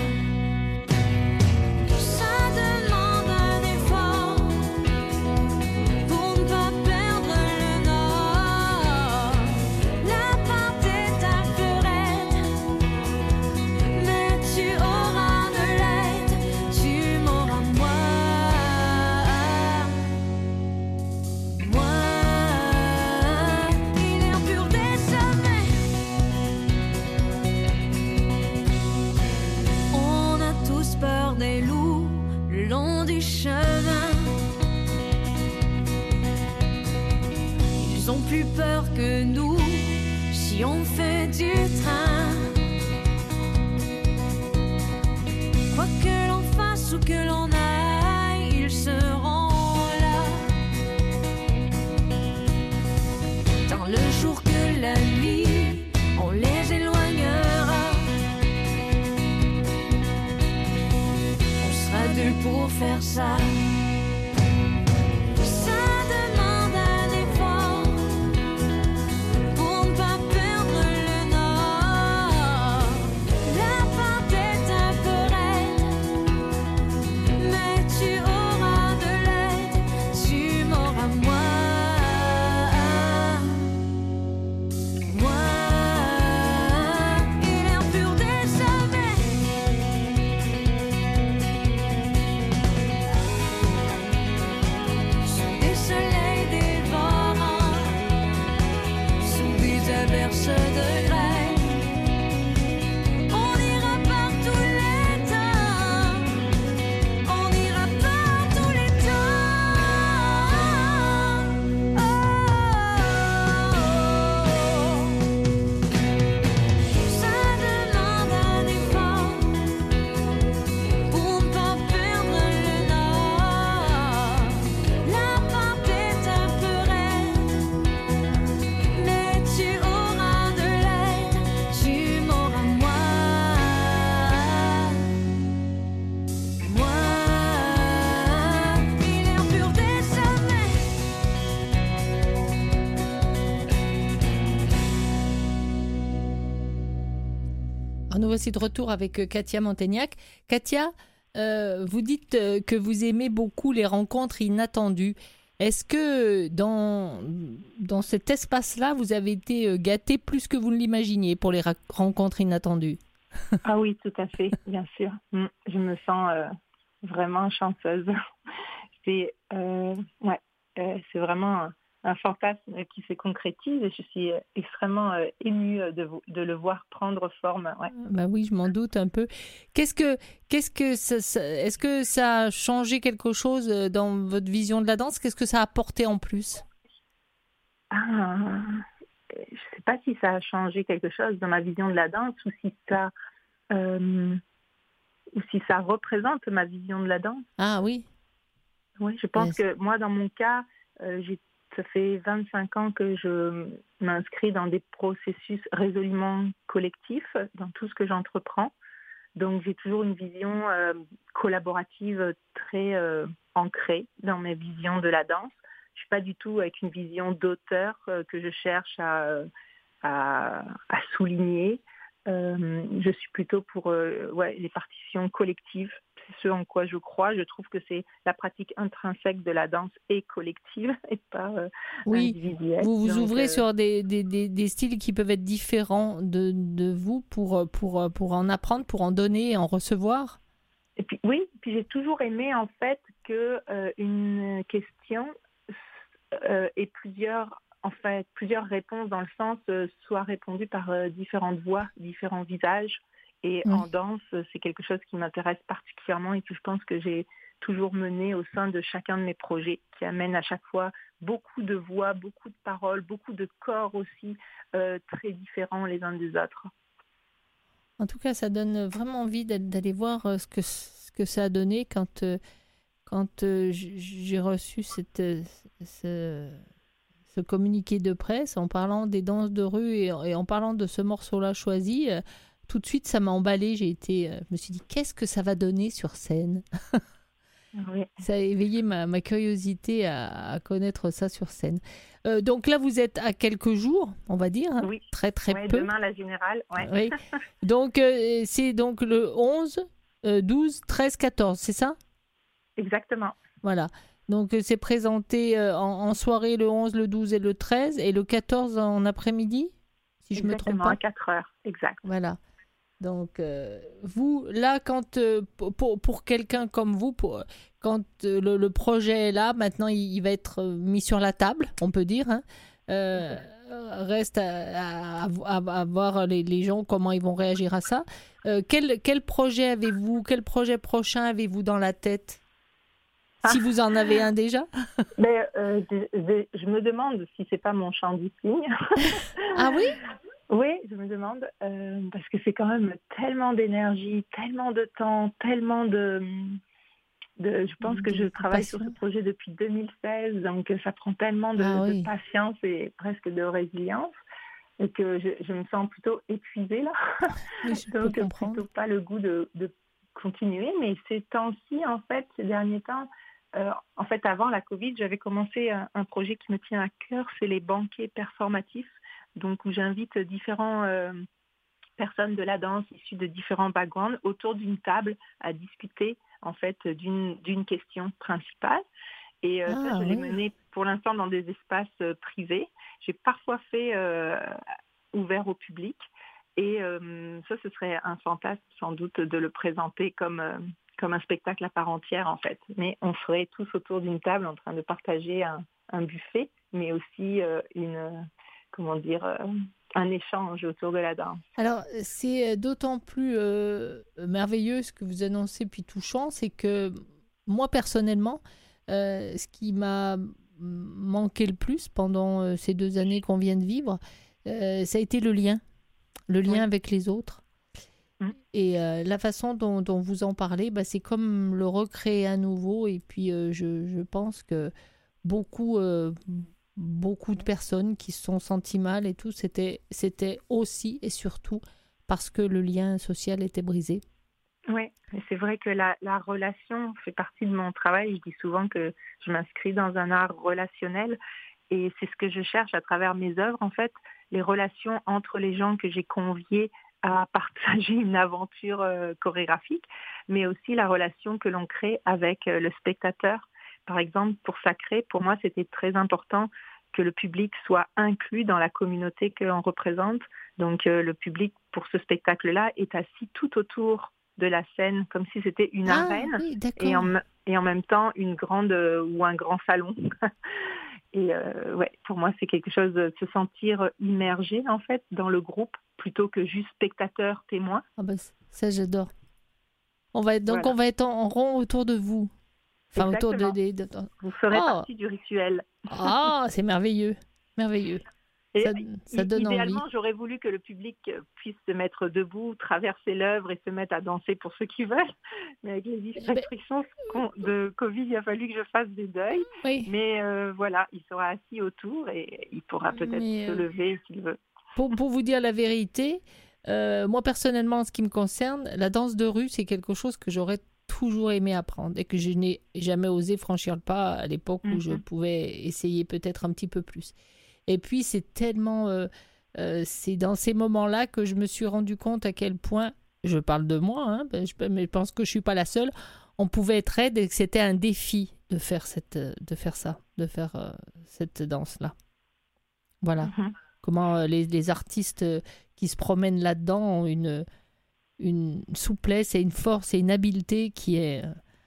Ça demande un effort pour ne pas perdre le nord. La pente est un peu raide, mais tu auras de l'aide, tu m'auras moi. Moi, il est pur des sommets. On a tous peur des loups le long du chemin. Ils ont plus peur que nous si on fait du train. Quoi que l'on fasse ou que l'on aille, ils seront là. Tant le jour que la nuit, on les éloignera. On sera deux pour faire ça. Ça demande un effort pour ne pas perdre le nord. La pente est un peu raide, mais tu auras de l'aide, tu m'auras moi. Moi, il est pur des sommets. Sous des soleils dévorants, sous des averses de grêle, on ira par tous les temps, on ira par tous les temps. Ça demande un effort pour ne pas perdre le nord. La pente est un peu raide, mais tu auras de l'aide, tu m'auras moi. Moi, il est pur des sommets. Alors, nous voici de retour avec Katia Montaignac. Katia, vous dites que vous aimez beaucoup les rencontres inattendues. Est-ce que dans cet espace-là, vous avez été gâtée plus que vous ne l'imaginiez pour les rencontres inattendues? Ah oui, tout à fait, bien sûr. Je me sens vraiment chanceuse. C'est c'est vraiment un fantasme qui se concrétise et je suis extrêmement émue de le voir prendre forme. Ouais. Bah oui, je m'en doute un peu. Est-ce que ça a changé quelque chose dans votre vision de la danse? Qu'est-ce que ça a apporté en plus? Je ne sais pas si ça a changé quelque chose dans ma vision de la danse ou si ça représente ma vision de la danse. Ah oui. Oui, je pense que moi, dans mon cas, ça fait 25 ans que je m'inscris dans des processus résolument collectifs dans tout ce que j'entreprends. Donc, j'ai toujours une vision collaborative très ancrée dans mes visions de la danse. Je ne suis pas du tout avec une vision d'auteur que je cherche à souligner. Je suis plutôt pour les partitions collectives. C'est ce en quoi je crois. Je trouve que c'est la pratique intrinsèque de la danse et collective et pas individuelle. Vous vous ouvrez sur des styles qui peuvent être différents de vous pour en apprendre, pour en donner et en recevoir. Et puis puis j'ai toujours aimé en fait que une question et plusieurs réponses dans le sens soient répondues par différentes voix, différents visages. Et en danse, c'est quelque chose qui m'intéresse particulièrement et que je pense que j'ai toujours mené au sein de chacun de mes projets, qui amène à chaque fois beaucoup de voix, beaucoup de paroles, beaucoup de corps aussi très différents les uns des autres. En tout cas, ça donne vraiment envie d'aller voir ce que ça a donné quand j'ai reçu ce communiqué de presse en parlant des danses de rue et en parlant de ce morceau-là choisi. Tout de suite, ça m'a emballée. Je me suis dit, qu'est-ce que ça va donner sur scène? Oui. Ça a éveillé ma curiosité à connaître ça sur scène. Donc là, vous êtes à quelques jours, on va dire, hein, Oui. très très Ouais, peu. demain, la générale. Ouais. Oui. Donc, c'est donc le 11, 12, 13, 14, c'est ça? Exactement. Voilà. Donc, c'est présenté en soirée le 11, le 12 et le 13, et le 14 en après-midi, si je ne me trompe Exactement, pas. à 4 heures. Exact. Voilà. Donc, vous, là, quand pour quelqu'un comme vous, quand le projet est là, maintenant, il va être mis sur la table, on peut dire, hein, reste à voir les gens, comment ils vont réagir à ça. Quel projet avez-vous, quel projet prochain avez-vous dans la tête? Si vous en avez un déjà? Mais, je me demande si c'est pas mon chant du cygne. Ah oui? Oui, je me demande, parce que c'est quand même tellement d'énergie, tellement de temps, tellement je pense que je travaille sur ce projet depuis 2016, donc ça prend tellement de patience et presque de résilience, et que je me sens plutôt épuisée là. Oui, je donc peux comprendre. plutôt pas le goût de continuer, mais ces temps-ci, en fait, ces derniers temps, en fait, avant la Covid, j'avais commencé un projet qui me tient à cœur, c'est les banquets performatifs, donc où j'invite différentes personnes de la danse issues de différents backgrounds autour d'une table à discuter en fait d'une question principale. Et ça, je l'ai mené pour l'instant dans des espaces privés. J'ai parfois fait ouvert au public. Et ça, ce serait un fantasme sans doute de le présenter comme un spectacle à part entière en fait. Mais on serait tous autour d'une table en train de partager un buffet, mais aussi un échange autour de la danse. Alors, c'est d'autant plus merveilleux ce que vous annoncez puis touchant, c'est que moi, personnellement, ce qui m'a manqué le plus pendant ces 2 années qu'on vient de vivre, ça a été le lien avec les autres. Et la façon dont vous en parlez, c'est comme le recréer à nouveau. Et puis, je pense que beaucoup de personnes qui se sont senties mal et tout, c'était aussi et surtout parce que le lien social était brisé. Oui, c'est vrai que la relation fait partie de mon travail. Je dis souvent que je m'inscris dans un art relationnel et c'est ce que je cherche à travers mes œuvres. En fait, les relations entre les gens que j'ai conviés à partager une aventure chorégraphique, mais aussi la relation que l'on crée avec le spectateur. Par exemple, pour Sacré, pour moi, c'était très important que le public soit inclus dans la communauté que l'on représente. Donc, le public, pour ce spectacle-là, est assis tout autour de la scène, comme si c'était une arène, oui, et en même temps, une grande ou un grand salon. Et pour moi, c'est quelque chose de se sentir immergé, en fait, dans le groupe, plutôt que juste spectateur, témoin. Ah ça, j'adore. On va être en rond autour de vous. Enfin, autour Vous ferez partie du rituel. Ah, c'est merveilleux. Merveilleux. Et ça donne idéalement, envie. j'aurais voulu que le public puisse se mettre debout, traverser l'œuvre et se mettre à danser pour ceux qui veulent. Mais avec les restrictions de Covid, il a fallu que je fasse des deuils. Oui. Mais voilà, il sera assis autour et il pourra peut-être se lever s'il veut. Pour vous dire la vérité, moi personnellement, en ce qui me concerne, la danse de rue, c'est quelque chose que j'aurais toujours aimé apprendre et que je n'ai jamais osé franchir le pas à l'époque où je pouvais essayer peut-être un petit peu plus. Et puis, c'est tellement... c'est dans ces moments-là que je me suis rendu compte à quel point, je parle de moi, mais je pense que je ne suis pas la seule, on pouvait être aide et que c'était un défi de faire cette danse-là. Voilà. Comment les artistes qui se promènent là-dedans ont une souplesse et une force et une habileté qui est...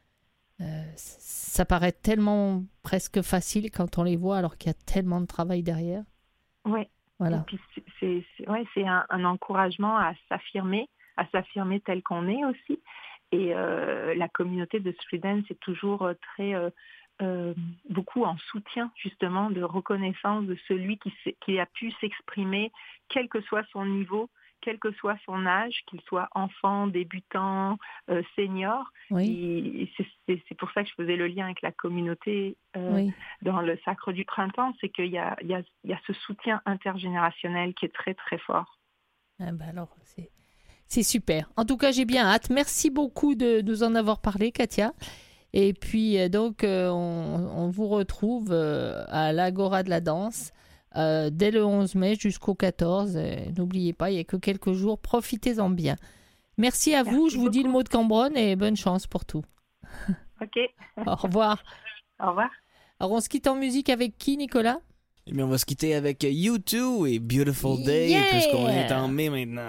ça paraît tellement presque facile quand on les voit alors qu'il y a tellement de travail derrière. Oui. Voilà. Et puis c'est un encouragement à s'affirmer tel qu'on est aussi. Et la communauté de street dance est toujours très beaucoup en soutien justement de reconnaissance de celui qui a pu s'exprimer, quel que soit son niveau, quel que soit son âge, qu'il soit enfant, débutant, senior. Oui. Et c'est pour ça que je faisais le lien avec la communauté dans le Sacre du Printemps, c'est qu'il y a ce soutien intergénérationnel qui est très très fort. Ah bah alors, c'est super. En tout cas, j'ai bien hâte. Merci beaucoup de nous en avoir parlé, Katia. Et puis, donc, on vous retrouve à l'Agora de la danse dès le 11 mai jusqu'au 14. N'oubliez pas, il n'y a que quelques jours. Profitez-en bien. Merci à vous. Je vous dis le mot de Cambronne et bonne chance pour tout. Ok. Au revoir. Au revoir. Alors, on se quitte en musique avec qui, Nicolas? Eh bien, on va se quitter avec U2 et Beautiful Day, Yeah! puisqu'on est en mai maintenant.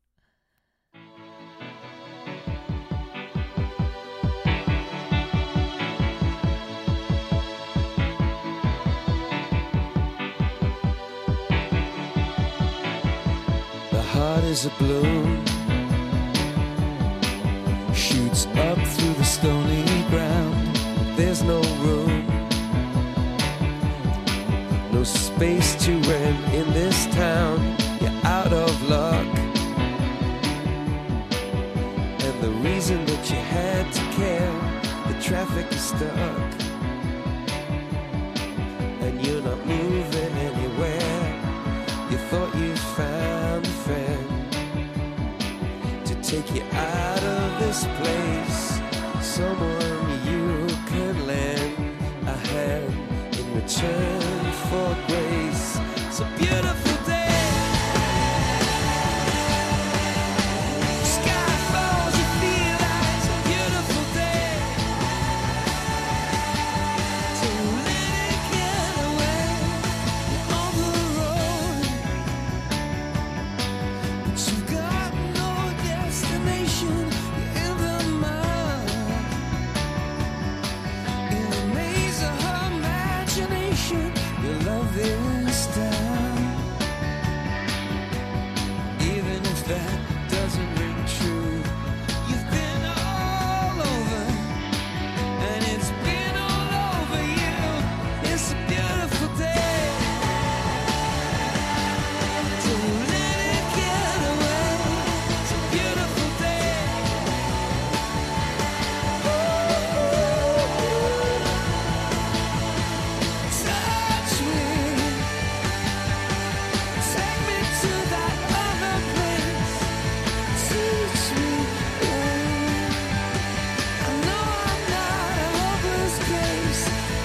The heart is a balloon, shoots up through the stony ground. There's no room, no space to rent in this town. You're out of luck, and the reason that you had to care, the traffic is stuck, and you're not moving anywhere. You thought you found a friend to take you out of this place, someone you could lend a hand in return for grace. It's a beautiful day. Sky falls, you feel like it's a beautiful day. So let it get away on the road, but you've got no destination. You're in the mud, in the maze of her imagination. Your love is down, even if that doesn't ring true. You've been all over, and it's been all over you. It's a beautiful day. Don't let it get away. It's a beautiful day. Touch me, take me to that other place. Teach me, I know I'm not a hopeless case.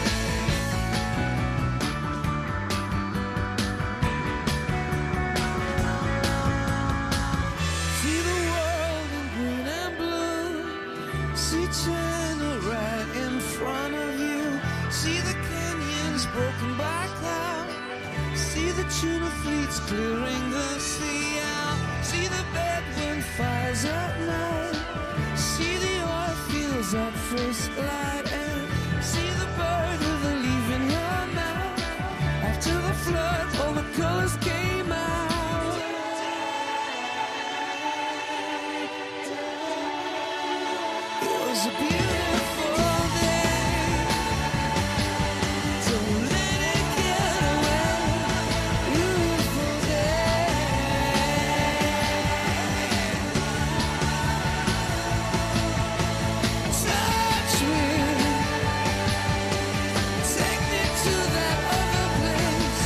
See the world in green and blue. See China right in front of you. See the canyons broken by cloud. See the tuna fleets clearing the sea out. See the bedroom fires at night. See the oil fields at first light. And see the bird with a leaf in her mouth. After the flood, all the colors came out. It was a beautiful day. Don't let it get away. Beautiful day. Touch me, take me to that other place.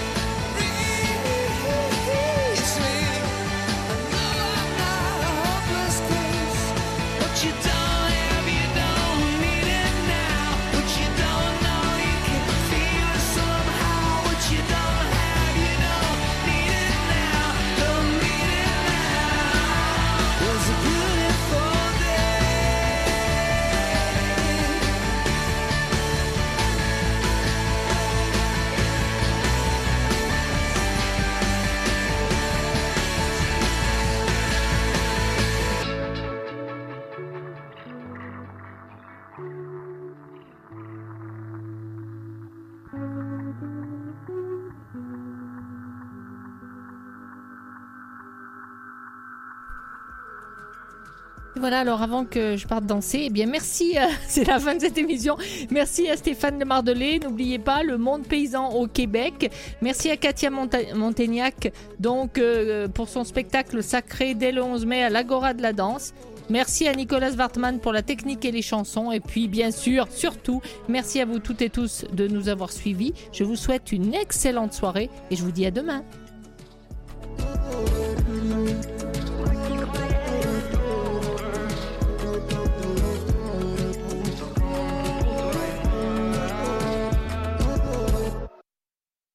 Reach me. I know I'm not a hopeless case, but you don't have Voilà, alors avant que je parte danser, eh bien merci, c'est la fin de cette émission. Merci à Stéphane Le Mardelet, n'oubliez pas le monde paysan au Québec. Merci à Katia Montaignac donc, pour son spectacle sacré dès le 11 mai à l'Agora de la Danse. Merci à Nicolas Wartmann pour la technique et les chansons. Et puis bien sûr, surtout, merci à vous toutes et tous de nous avoir suivis. Je vous souhaite une excellente soirée et je vous dis à demain. Oh,